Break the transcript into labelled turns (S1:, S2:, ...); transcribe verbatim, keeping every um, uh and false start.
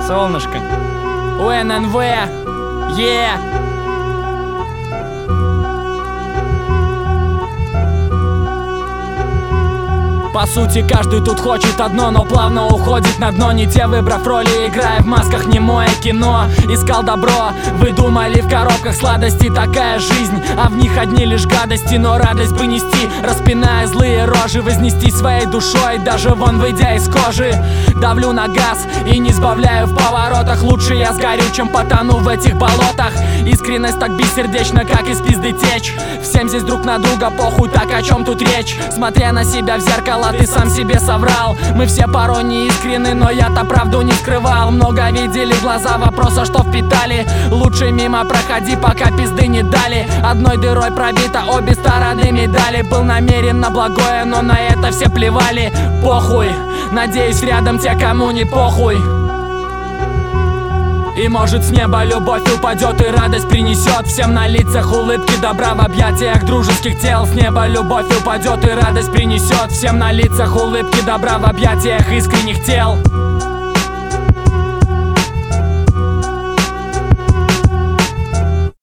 S1: Солнышко.
S2: У эн эн вэ. Е. По сути, каждый тут хочет одно, но плавно уходит на дно. Не те, выбрав роли, играя в масках, немое кино. Искал добро, вы думали в коробках сладости. Такая жизнь, а в них одни лишь гадости. Но радость бы нести, распиная злые рожи, вознести своей душой, даже вон выйдя из кожи. Давлю на газ и не сбавляю в поворотах. Лучше я сгорю, чем потону в этих болотах. Искренность так бессердечна, как из пизды течь. Всем здесь друг на друга похуй, так о чем тут речь? Смотря на себя в зеркало, ты сам себе соврал. Мы все порой не искренны, но я-то правду не скрывал. Много видели глаза, вопроса, что впитали. Лучше мимо проходи, пока пизды не дали. Одной дырой пробита обе стороны медали. Был намерен на благое, но на это все плевали. Похуй, надеюсь, рядом те, кому не похуй. И может с неба любовь упадет и радость принесет. Всем на лицах улыбки добра в объятиях дружеских тел. С неба любовь упадет и радость принесет. Всем на лицах улыбки добра в объятиях искренних тел.